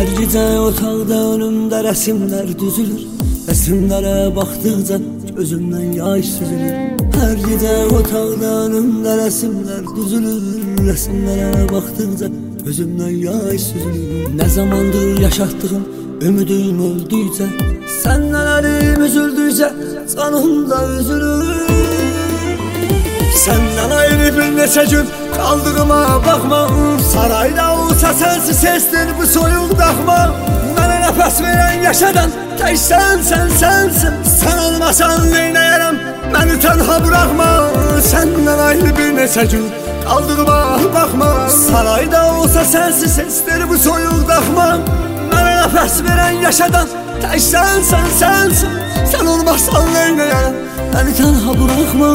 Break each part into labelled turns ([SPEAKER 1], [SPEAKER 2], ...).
[SPEAKER 1] Her gece otaqda önümdə rəsimlər düzülür. Rəsimlərə baxdıqca gözümdən yaş süzülür. Her gece otaqda önümdə rəsimlər düzülür. Rəsimlərə baxdıqca gözümdən yaş süzülür. Nə zamandır yaşatdığım ümidim öldükcə, səndən əlim üzüldükcə canımda üzülür. Səndən ayrı bir neçə gün qaldığıma baxma, sarayda olsa sənsiz sesdir bu soyuq daxma. Mənə nəfəs verən yaşadan tək sənsən. Sən olmasan neynəyərəm, məni tənha buraxma. Səndən ayrı bir neçə gün qaldığıma baxma, sarayda olsa sənsiz sesdir bu soyuq daxma. Mənə nəfəs verən yaşadan tək sənsən. Sən olmasan neynəyərəm, məni tənha buraxma.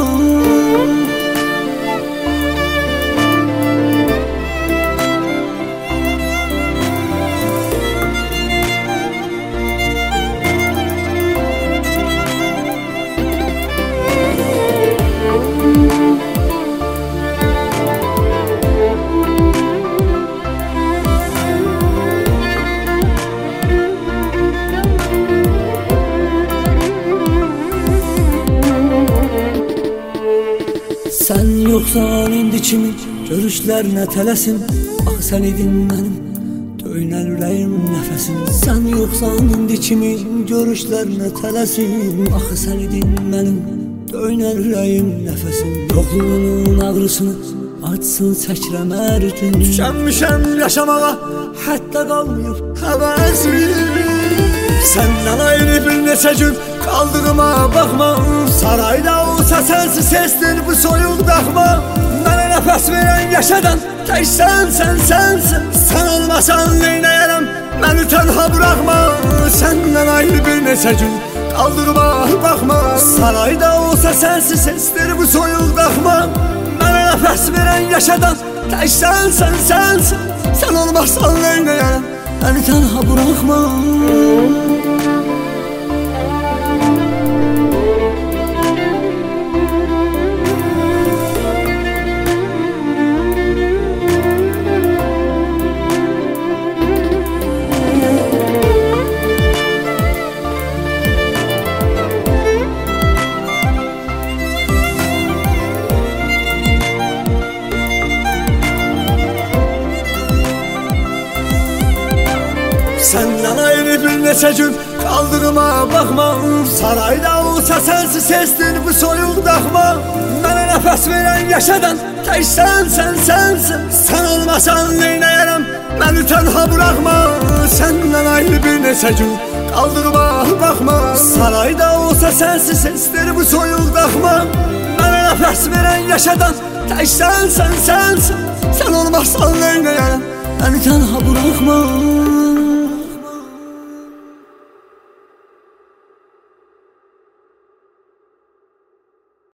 [SPEAKER 1] Sən yoxsan indi kimin görüşlərinə tələsim. Axı sən idin mənim döynən ürəyim nəfəsim. Sən yoxsan indi kimin görüşlərinə tələsim. Axı sən idin mənim döynən ürəyim nəfəsim. Yoxluğunun ağrısını açsın çəkirəm hər gün. Tükənmişəm yaşamağa, hətta qalmayıb həvəsim. Səndən ayrı bir neçə gün qaldığıma baxma, sarayda olsa sənsiz sesdir bu soyuq daxma. Mənə nəfəs verən yaşadan tək sənsən. Sən olmasan neynəyərəm, məni tənha buraxma. Səndən ayrı bir neçə gün qaldığıma baxma, sarayda olsa sənsiz sesdir bu soyuq daxma. Mənə nəfəs verən yaşadan tək sənsən. Sən olmasan neynəyərəm, məni tənha buraxma. Səndən ayrı bir neçə gün qaldığıma baxma, sarayda olsa sənsiz sesdir bu soyuq daxma. Mənə nəfəs verən yaşadan tək sənsən. Sən olmasan neynəyərəm, məni tənha buraxma. Səndən ayrı bir neçə gün qaldığıma baxma, sarayda olsa sənsiz sesdir bu soyuq daxma. Mənə nəfəs verən yaşadan tək sənsən. Sən olmasan neynəyərəm, məni tənha buraxma.